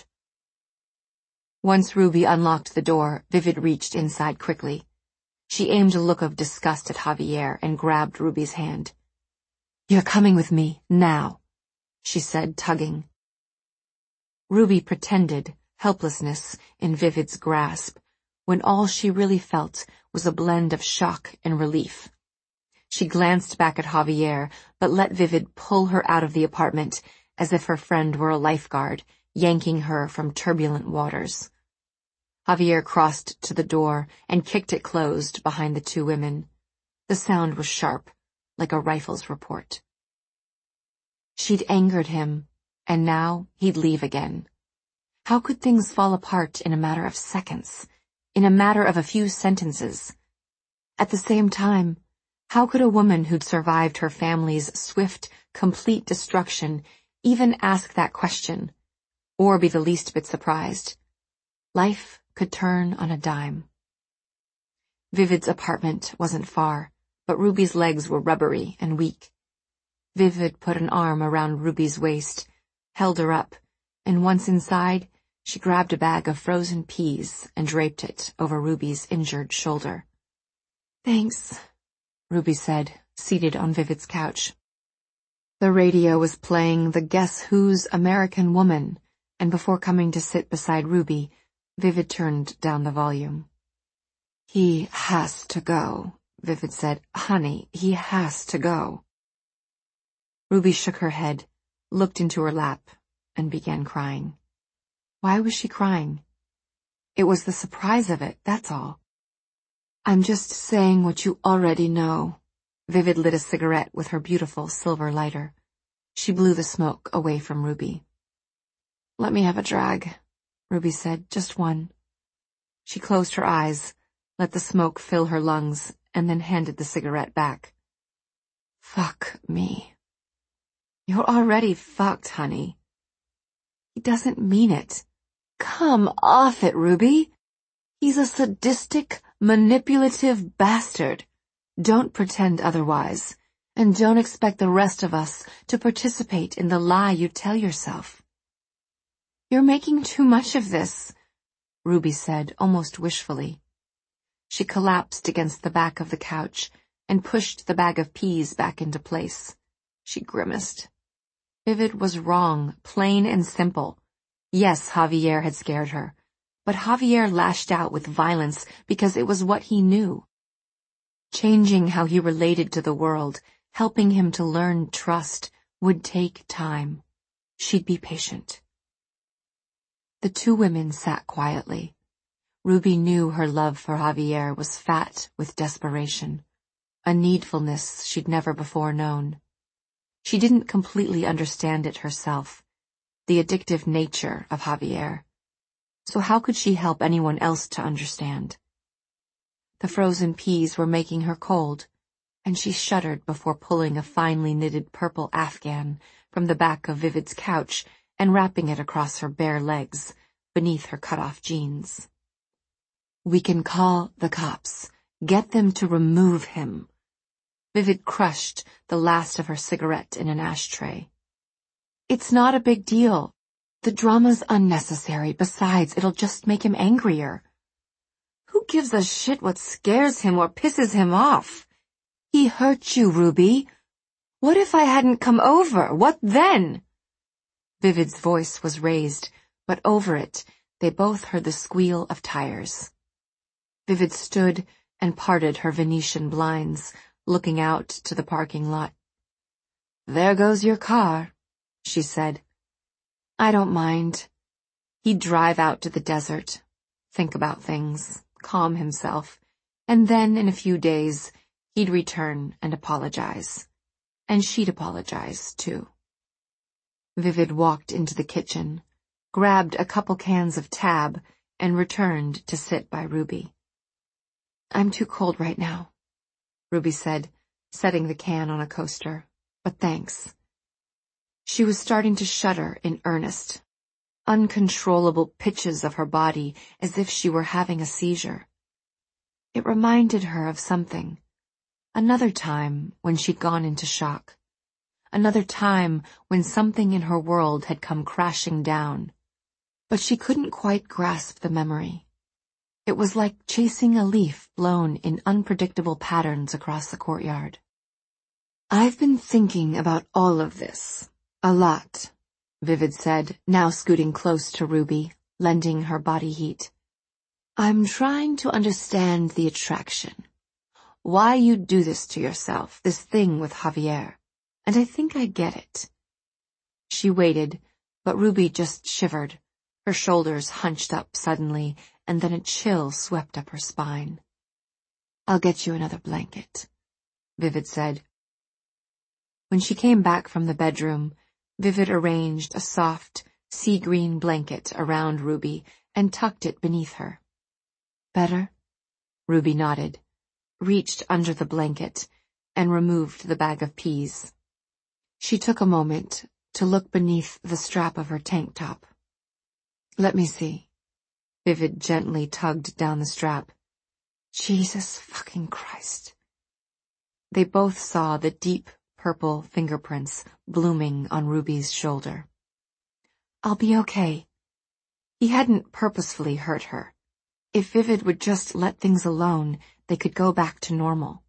Speaker 1: Once Ruby unlocked the door, Vivid reached inside quickly. She aimed a look of disgust at Javier and grabbed Ruby's hand. "You're coming with me, now," she said, tugging. Ruby pretended helplessness in Vivid's grasp, when all she really felt was a blend of shock and relief. She glanced back at Javier, but let Vivid pull her out of the apartment as if her friend were a lifeguard, yanking her from turbulent waters. Javier crossed to the door and kicked it closed behind the 2 women. The sound was sharp, like a rifle's report. She'd angered him, and now he'd leave again. How could things fall apart in a matter of seconds, in a matter of a few sentences? At the same time, how could a woman who'd survived her family's swift, complete destruction even ask that question, or be the least bit surprised? Life could turn on a dime. Vivid's apartment wasn't far, but Ruby's legs were rubbery and weak. Vivid put an arm around Ruby's waist, held her up, and once inside, she grabbed a bag of frozen peas and draped it over Ruby's injured shoulder. "Thanks," Ruby said, seated on Vivid's couch. The radio was playing the Guess Who's American Woman, and before coming to sit beside Ruby, Vivid turned down the volume. "He has to go," Vivid said. "Honey, he has to go." Ruby shook her head, looked into her lap, and began crying. Why was she crying? It was the surprise of it, that's all. "I'm just saying what you already know." Vivid lit a cigarette with her beautiful silver lighter. She blew the smoke away from Ruby. "Let me have a drag," Ruby said, "just one." She closed her eyes, let the smoke fill her lungs, and then handed the cigarette back. "Fuck me." "You're already fucked, honey." "He doesn't mean it." "Come off it, Ruby. He's a sadistic, manipulative bastard. Don't pretend otherwise, and don't expect the rest of us to participate in the lie you tell yourself." "You're making too much of this," Ruby said, almost wishfully. She collapsed against the back of the couch and pushed the bag of peas back into place. She grimaced. Vivid was wrong, plain and simple. Yes, Javier had scared her, but Javier lashed out with violence because it was what he knew. Changing how he related to the world, helping him to learn trust, would take time. She'd be patient. The two women sat quietly. Ruby knew her love for Javier was fat with desperation, a needfulness she'd never before known. She didn't completely understand it herself, the addictive nature of Javier. So how could she help anyone else to understand? The frozen peas were making her cold, and she shuddered before pulling a finely knitted purple afghan from the back of Vivid's couch and wrapping it across her bare legs, beneath her cut-off jeans. "We can call the cops. Get them to remove him." Vivid crushed the last of her cigarette in an ashtray. "It's not a big deal. The drama's unnecessary. Besides, it'll just make him angrier." "Who gives a shit what scares him or pisses him off? He hurt you, Ruby. What if I hadn't come over? What then?" Vivid's voice was raised, but over it, they both heard the squeal of tires. Vivid stood and parted her Venetian blinds, looking out to the parking lot. "There goes your car," she said. "I don't mind." He'd drive out to the desert, think about things, calm himself, and then in a few days, he'd return and apologize. And she'd apologize, too. Vivid walked into the kitchen, grabbed a couple cans of Tab, and returned to sit by Ruby. "I'm too cold right now," Ruby said, setting the can on a coaster. "But thanks." She was starting to shudder in earnest, uncontrollable pitches of her body as if she were having a seizure. It reminded her of something. Another time when she'd gone into shock. Another time when something in her world had come crashing down. But she couldn't quite grasp the memory. It was like chasing a leaf blown in unpredictable patterns across the courtyard. "I've been thinking about all of this. A lot," Vivid said, now scooting close to Ruby, lending her body heat. "I'm trying to understand the attraction. Why you do this to yourself, this thing with Javier. And I think I get it." She waited, but Ruby just shivered, her shoulders hunched up suddenly, and then a chill swept up her spine. "I'll get you another blanket," Vivid said. When she came back from the bedroom, Vivid arranged a soft, sea-green blanket around Ruby and tucked it beneath her. "Better?" Ruby nodded, reached under the blanket, and removed the bag of peas. She took a moment to look beneath the strap of her tank top. "Let me see." Vivid gently tugged down the strap. Jesus fucking Christ. They both saw the deep purple fingerprints blooming on Ruby's shoulder. I'll be okay. He hadn't purposefully hurt her. If Vivid would just let things alone, they could go back to normal.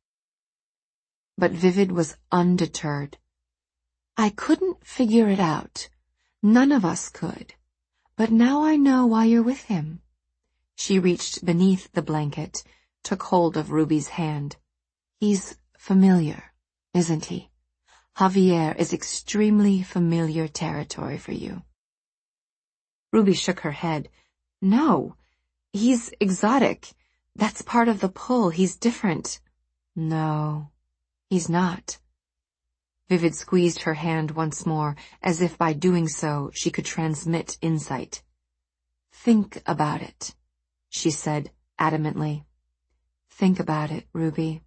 Speaker 1: But Vivid was undeterred. I couldn't figure it out. None of us could. But now I know why you're with him. She reached beneath the blanket, took hold of Ruby's hand. He's familiar, isn't he? Javier is extremely familiar territory for you. Ruby shook her head. No, he's exotic. That's part of the pull. He's different. No, he's not. Vivid squeezed her hand once more, as if by doing so she could transmit insight. Think about it, she said adamantly. Think about it, Ruby.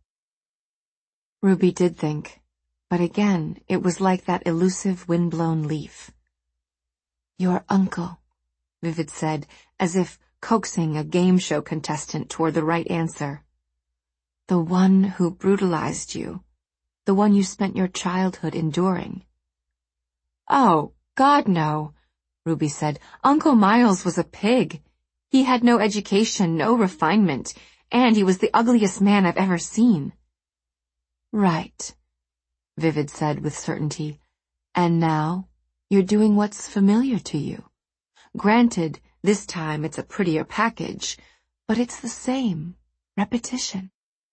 Speaker 1: Ruby did think, but again it was like that elusive wind-blown leaf. Your uncle, Vivid said, as if coaxing a game show contestant toward the right answer. The one who brutalized you. The one you spent your childhood enduring. Oh, God, no, Ruby said. Uncle Miles was a pig. He had no education, no refinement, and he was the ugliest man I've ever seen. Right, Vivid said with certainty. And now you're doing what's familiar to you. Granted, this time it's a prettier package, but it's the same. Repetition.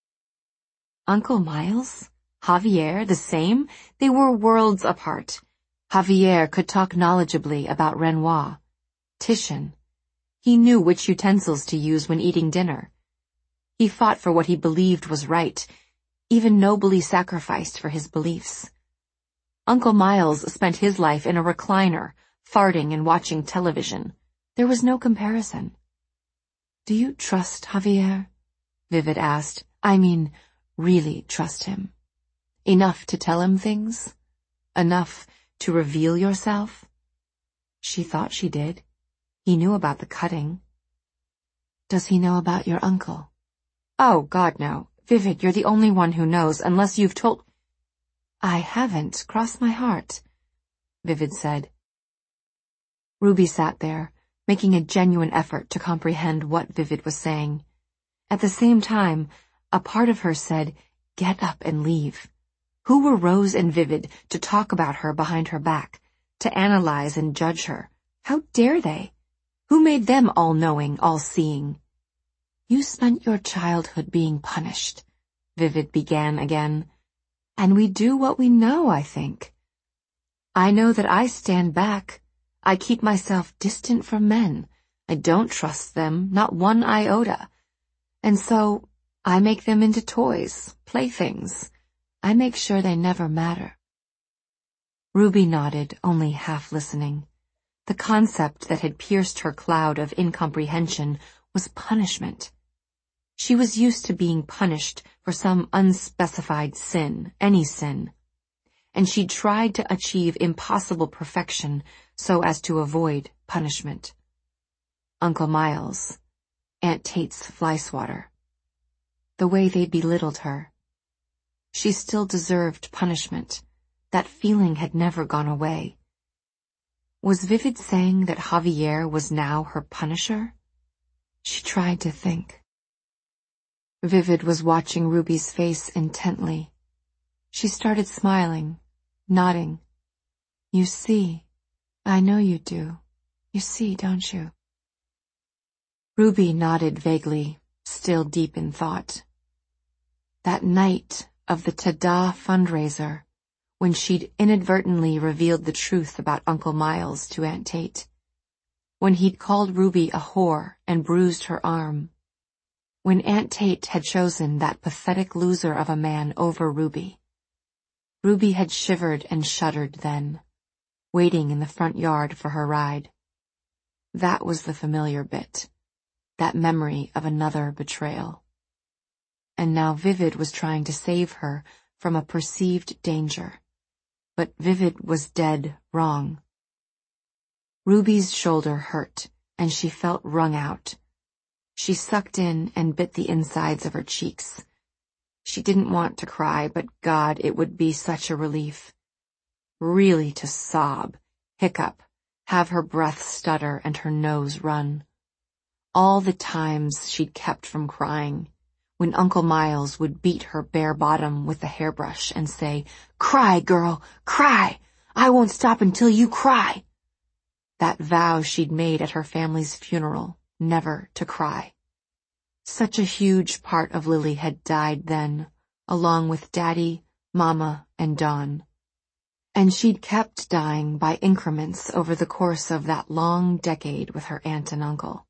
Speaker 1: Uncle Miles? Javier, the same? They were worlds apart. Javier could talk knowledgeably about Renoir. Titian. He knew which utensils to use when eating dinner. He fought for what he believed was right, even nobly sacrificed for his beliefs. Uncle Miles spent his life in a recliner, farting and watching television. There was no comparison. Do you trust Javier? Vivid asked. I mean, really trust him. Enough to tell him things? Enough to reveal yourself? She thought she did. He knew about the cutting. Does he know about your uncle? Oh, God, no. Vivid, you're the only one who knows, unless you've told— I haven't, cross my heart, Vivid said. Ruby sat there, making a genuine effort to comprehend what Vivid was saying. At the same time, a part of her said, get up and leave. Who were Rose and Vivid to talk about her behind her back, to analyze and judge her? How dare they? Who made them all-knowing, all-seeing? You spent your childhood being punished, Vivid began again. And we do what we know, I think. I know that I stand back. I keep myself distant from men. I don't trust them, not one iota. And so, I make them into toys, playthings. I make sure they never matter. Ruby nodded, only half listening. The concept that had pierced her cloud of incomprehension was punishment. She was used to being punished for some unspecified sin, any sin. And she'd tried to achieve impossible perfection so as to avoid punishment. Uncle Miles, Aunt Tate's fly swatter. The way they belittled her. She still deserved punishment. That feeling had never gone away. Was Vivid saying that Javier was now her punisher? She tried to think. Vivid was watching Ruby's face intently. She started smiling, nodding. You see, I know you do. You see, don't you? Ruby nodded vaguely, still deep in thought. That night of the Tada fundraiser, when she'd inadvertently revealed the truth about Uncle Miles to Aunt Tate. When he'd called Ruby a whore and bruised her arm. When Aunt Tate had chosen that pathetic loser of a man over Ruby. Ruby had shivered and shuddered then, waiting in the front yard for her ride. That was the familiar bit, that memory of another betrayal. And now Vivid was trying to save her from a perceived danger. But Vivid was dead wrong. Ruby's shoulder hurt, and she felt wrung out. She sucked in and bit the insides of her cheeks. She didn't want to cry, but God, it would be such a relief. Really to sob, hiccup, have her breath stutter and her nose run. All the times she'd kept from crying, when Uncle Miles would beat her bare bottom with the hairbrush and say, "Cry, girl, cry! I won't stop until you cry!" That vow she'd made at her family's funeral, never to cry. Such a huge part of Lily had died then, along with Daddy, Mama, and Dawn. And she'd kept dying by increments over the course of that long decade with her aunt and uncle.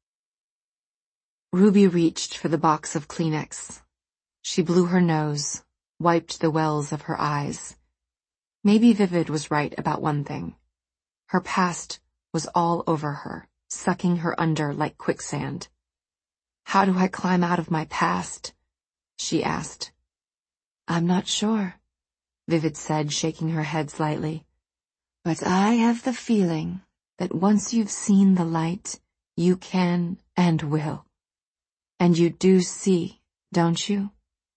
Speaker 1: Ruby reached for the box of Kleenex. She blew her nose, wiped the wells of her eyes. Maybe Vivid was right about one thing. Her past was all over her, sucking her under like quicksand. "How do I climb out of my past?" she asked. "I'm not sure," Vivid said, shaking her head slightly. "But I have the feeling that once you've seen the light, you can and will. And you do see, don't you?"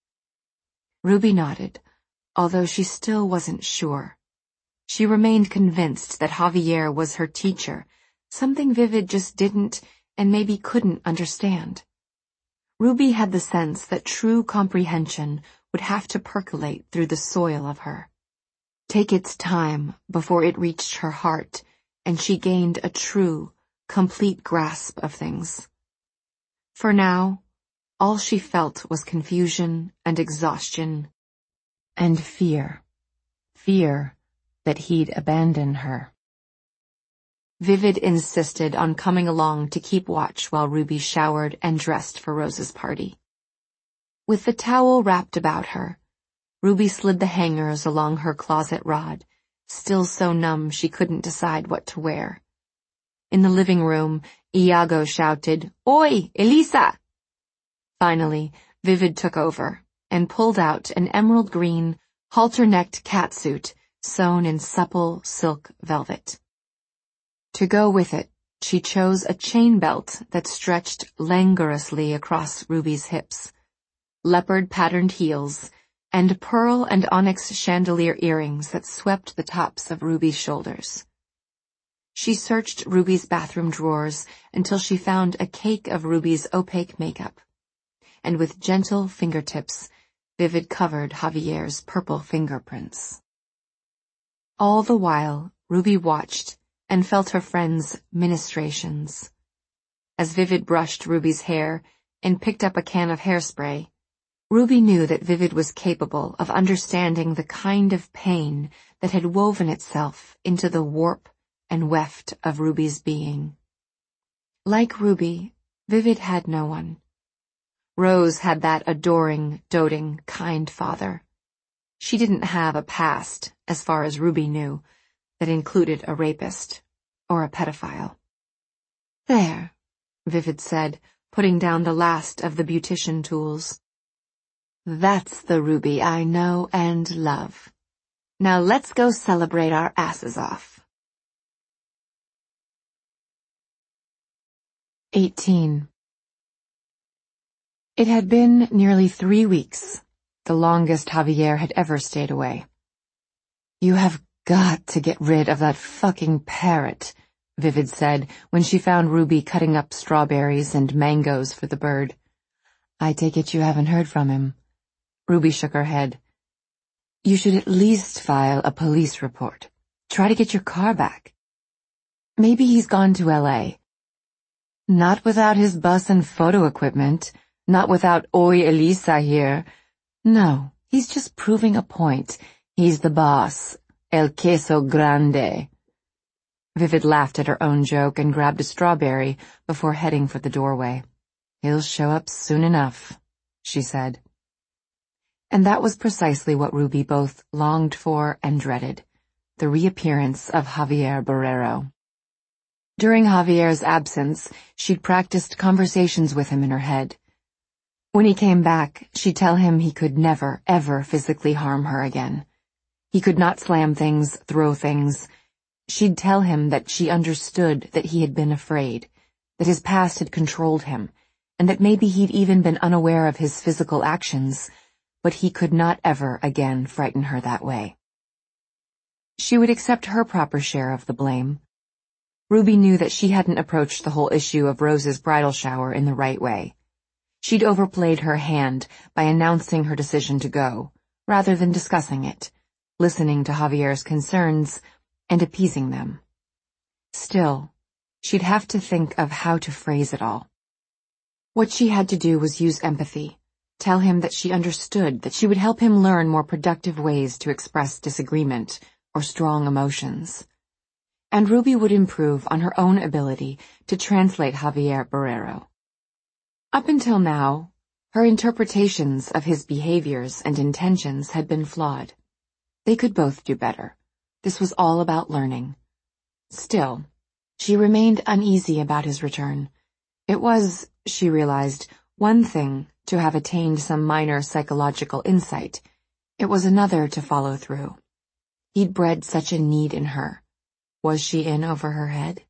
Speaker 1: Ruby nodded, although she still wasn't sure. She remained convinced that Javier was her teacher, something Vivid just didn't and maybe couldn't understand. Ruby had the sense that true comprehension would have to percolate through the soil of her, take its time before it reached her heart and she gained a true, complete grasp of things. For now, all she felt was confusion and exhaustion and fear. Fear that he'd abandon her. Vivid insisted on coming along to keep watch while Ruby showered and dressed for Rose's party. With the towel wrapped about her, Ruby slid the hangers along her closet rod, still so numb she couldn't decide what to wear. In the living room, Iago shouted, "Oi, Elisa!" Finally, Vivid took over and pulled out an emerald green, halter-necked catsuit sewn in supple silk velvet. To go with it, she chose a chain belt that stretched languorously across Ruby's hips, leopard-patterned heels, and pearl and onyx chandelier earrings that swept the tops of Ruby's shoulders. She searched Ruby's bathroom drawers until she found a cake of Ruby's opaque makeup, and with gentle fingertips, Vivid covered Javier's purple fingerprints. All the while, Ruby watched and felt her friend's ministrations. As Vivid brushed Ruby's hair and picked up a can of hairspray, Ruby knew that Vivid was capable of understanding the kind of pain that had woven itself into the warp and weft of Ruby's being. Like Ruby, Vivid had no one. Rose had that adoring, doting, kind father. She didn't have a past, as far as Ruby knew, that included a rapist or a pedophile. "There," Vivid said, putting down the last of the beautician tools. "That's the Ruby I know and love. Now let's go celebrate our asses off." 18. It had been nearly 3 weeks, the longest Javier had ever stayed away. "You have got to get rid of that fucking parrot," Vivid said when she found Ruby cutting up strawberries and mangoes for the bird. "I take it you haven't heard from him." Ruby shook her head. "You should at least file a police report. Try to get your car back. Maybe he's gone to LA. Not without his bus and photo equipment. Not without Oi Elisa here. No, he's just proving a point. He's the boss. El queso grande." Vivid laughed at her own joke and grabbed a strawberry before heading for the doorway. "He'll show up soon enough," she said. And that was precisely what Ruby both longed for and dreaded, the reappearance of Javier Barrero. During Javier's absence, she'd practiced conversations with him in her head. When he came back, she'd tell him he could never, ever physically harm her again. He could not slam things, throw things. She'd tell him that she understood that he had been afraid, that his past had controlled him, and that maybe he'd even been unaware of his physical actions, but he could not ever again frighten her that way. She would accept her proper share of the blame. Ruby knew that she hadn't approached the whole issue of Rose's bridal shower in the right way. She'd overplayed her hand by announcing her decision to go, rather than discussing it, listening to Javier's concerns and appeasing them. Still, she'd have to think of how to phrase it all. What she had to do was use empathy, tell him that she understood, that she would help him learn more productive ways to express disagreement or strong emotions. And Ruby would improve on her own ability to translate Javier Barrero. Up until now, her interpretations of his behaviors and intentions had been flawed. They could both do better. This was all about learning. Still, she remained uneasy about his return. It was, she realized, one thing to have attained some minor psychological insight. It was another to follow through. He'd bred such a need in her. Was she in over her head?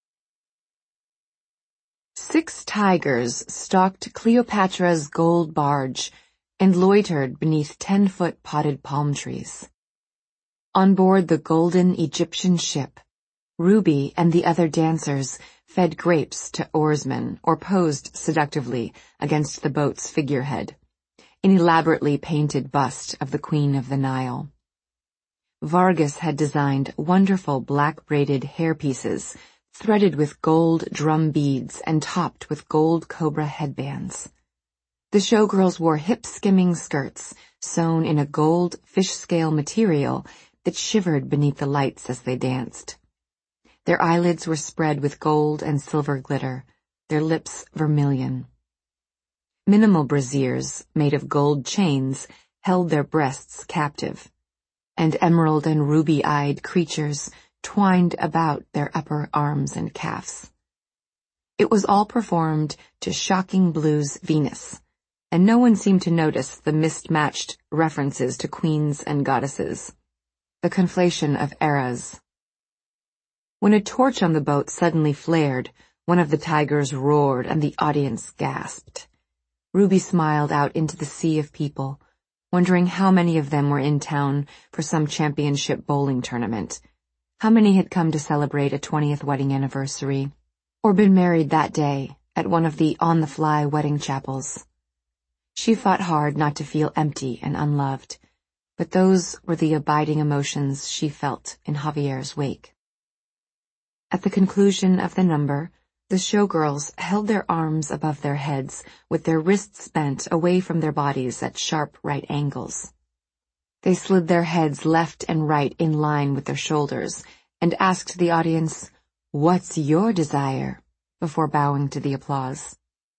Speaker 1: 6 tigers stalked Cleopatra's gold barge and loitered beneath 10-foot potted palm trees. On board the golden Egyptian ship, Ruby and the other dancers fed grapes to oarsmen or posed seductively against the boat's figurehead, an elaborately painted bust of the Queen of the Nile. Vargas had designed wonderful black-braided hairpieces threaded with gold drum beads and topped with gold cobra headbands. The showgirls wore hip-skimming skirts sewn in a gold fish-scale material that shivered beneath the lights as they danced. Their eyelids were spread with gold and silver glitter, their lips vermilion. Minimal braziers made of gold chains held their breasts captive, and emerald and ruby-eyed creatures twined about their upper arms and calves. It was all performed to Shocking Blue's Venus, and no one seemed to notice the mismatched references to queens and goddesses, the conflation of eras. When a torch on the boat suddenly flared, one of the tigers roared and the audience gasped. Ruby smiled out into the sea of people, wondering how many of them were in town for some championship bowling tournament. How many had come to celebrate a 20th wedding anniversary, or been married that day at one of the on-the-fly wedding chapels. She fought hard not to feel empty and unloved, but those were the abiding emotions she felt in Javier's wake. At the conclusion of the number, the showgirls held their arms above their heads with their wrists bent away from their bodies at sharp right angles. They slid their heads left and right in line with their shoulders and asked the audience, "What's your desire?" before bowing to the applause.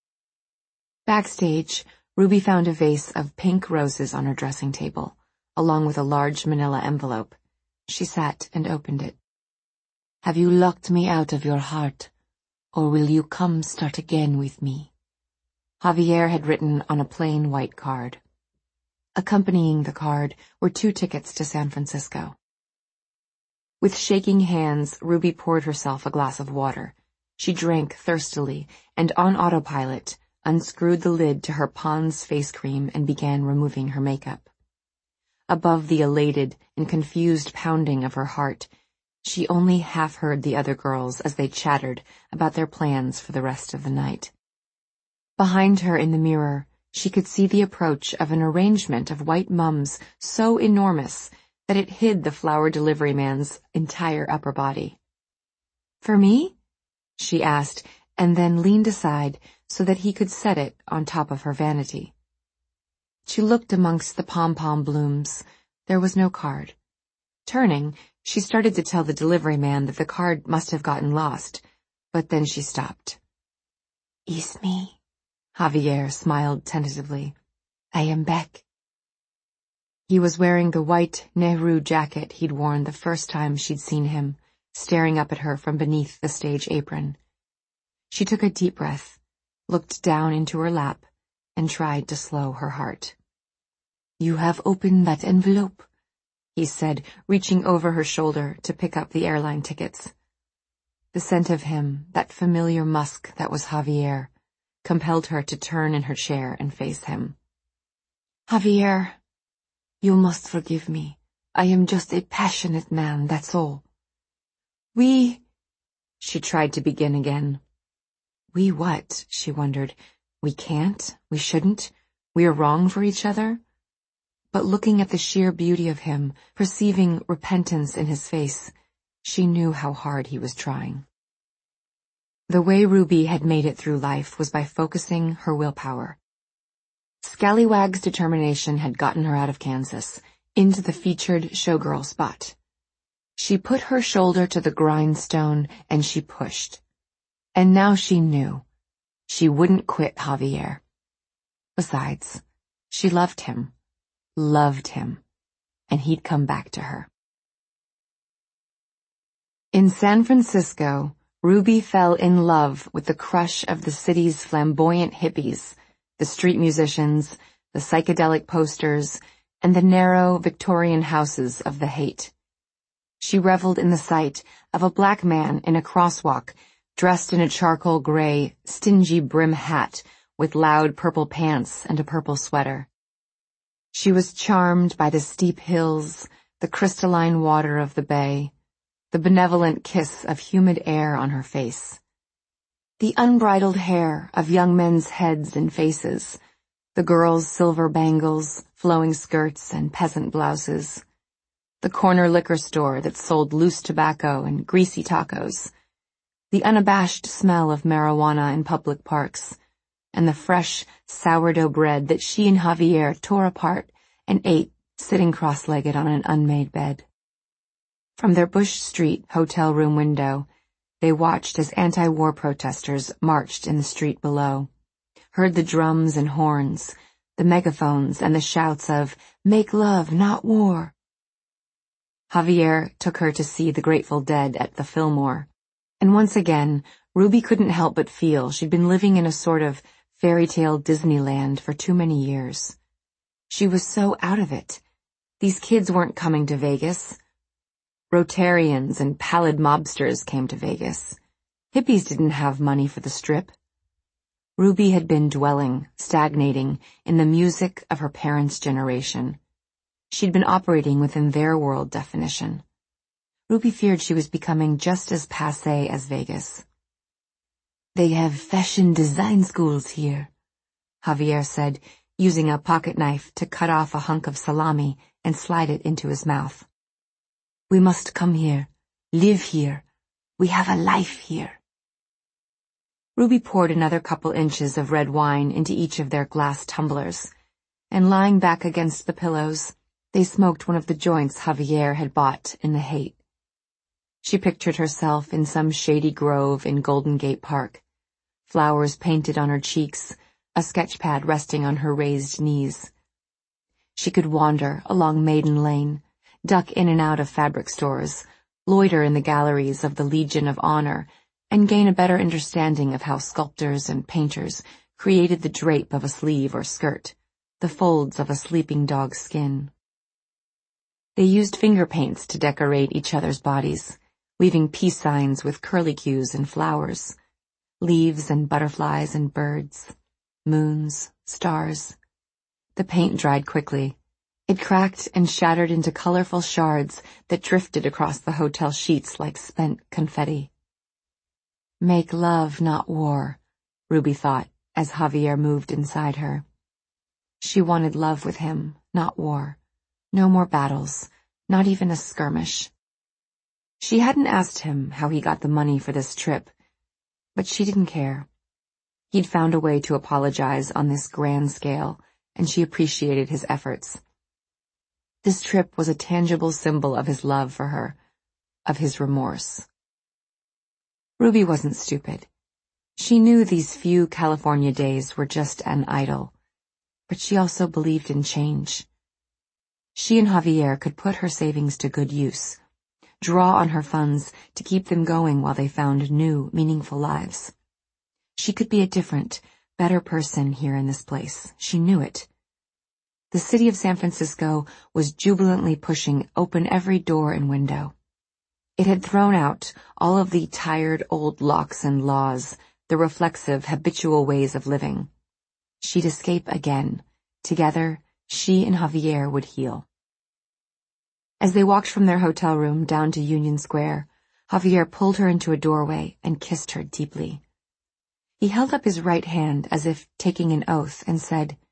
Speaker 1: Backstage, Ruby found a vase of pink roses on her dressing table, along with a large manila envelope. She sat and opened it. "Have you locked me out of your heart, or will you come start again with me?" Javier had written on a plain white card. Accompanying the card were 2 tickets to San Francisco. With shaking hands, Ruby poured herself a glass of water. She drank thirstily and, on autopilot, unscrewed the lid to her Pond's face cream and began removing her makeup. Above the elated and confused pounding of her heart, she only half heard the other girls as they chattered about their plans for the rest of the night. Behind her in the mirror, she could see the approach of an arrangement of white mums so enormous that it hid the flower delivery man's entire upper body. "For me?" she asked, and then leaned aside so that he could set it on top of her vanity. She looked amongst the pom-pom blooms. There was no card. Turning, she started to tell the delivery man that the card must have gotten lost, but then she stopped. "It's me." Javier smiled tentatively. "I am back." He was wearing the white Nehru jacket he'd worn the first time she'd seen him, staring up at her from beneath the stage apron. She took a deep breath, looked down into her lap, and tried to slow her heart. "You have opened that envelope," he said, reaching over her shoulder to pick up the airline tickets. The scent of him, that familiar musk that was Javier, compelled her to turn in her chair and face him. "Javier, you must forgive me. I am just a passionate man, that's all. We She tried to begin again. We what? She wondered. We can't? We shouldn't? We are wrong for each other? But looking at the sheer beauty of him, perceiving repentance in his face, she knew how hard he was trying. The way Ruby had made it through life was by focusing her willpower. Scallywag's determination had gotten her out of Kansas, into the featured showgirl spot. She put her shoulder to the grindstone and she pushed. And now she knew. She wouldn't quit Javier. Besides, she loved him, and he'd come back to her. In San Francisco, Ruby fell in love with the crush of the city's flamboyant hippies, the street musicians, the psychedelic posters, and the narrow Victorian houses of the hate. She reveled in the sight of a black man in a crosswalk, dressed in a charcoal gray, stingy brim hat with loud purple pants and a purple sweater. She was charmed by the steep hills, the crystalline water of the bay, the benevolent kiss of humid air on her face, the unbridled hair of young men's heads and faces, the girls' silver bangles, flowing skirts, and peasant blouses, the corner liquor store that sold loose tobacco and greasy tacos, the unabashed smell of marijuana in public parks, and the fresh sourdough bread that she and Javier tore apart and ate sitting cross-legged on an unmade bed. From their Bush Street hotel room window, they watched as anti-war protesters marched in the street below, heard the drums and horns, the megaphones and the shouts of, "Make love, not war." Javier took her to see the Grateful Dead at the Fillmore, and once again, Ruby couldn't help but feel she'd been living in a sort of fairy tale Disneyland for too many years. She was so out of it. These kids weren't coming to Vegas. Rotarians and pallid mobsters came to Vegas. Hippies didn't have money for the Strip. Ruby had been dwelling, stagnating, in the music of her parents' generation. She'd been operating within their world definition. Ruby feared she was becoming just as passé as Vegas. "They have fashion design schools here," Javier said, using a pocket knife to cut off a hunk of salami and slide it into his mouth. "We must come here, live here. We have a life here." Ruby poured another couple inches of red wine into each of their glass tumblers, and lying back against the pillows, they smoked one of the joints Javier had bought in the hate. She pictured herself in some shady grove in Golden Gate Park, flowers painted on her cheeks, a sketchpad resting on her raised knees. She could wander along Maiden Lane, duck in and out of fabric stores, loiter in the galleries of the Legion of Honor, and gain a better understanding of how sculptors and painters created the drape of a sleeve or skirt, the folds of a sleeping dog's skin. They used finger paints to decorate each other's bodies, weaving peace signs with curlicues and flowers, leaves and butterflies and birds, moons, stars. The paint dried quickly. It cracked and shattered into colorful shards that drifted across the hotel sheets like spent confetti. Make love, not war, Ruby thought as Javier moved inside her. She wanted love with him, not war. No more battles, not even a skirmish. She hadn't asked him how he got the money for this trip, but she didn't care. He'd found a way to apologize on this grand scale, and she appreciated his efforts. This trip was a tangible symbol of his love for her, of his remorse. Ruby wasn't stupid. She knew these few California days were just an idyll, but she also believed in change. She and Javier could put her savings to good use, draw on her funds to keep them going while they found new, meaningful lives. She could be a different, better person here in this place. She knew it. The city of San Francisco was jubilantly pushing open every door and window. It had thrown out all of the tired old locks and laws, the reflexive, habitual ways of living. She'd escape again. Together, she and Javier would heal. As they walked from their hotel room down to Union Square, Javier pulled her into a doorway and kissed her deeply. He held up his right hand as if taking an oath and said,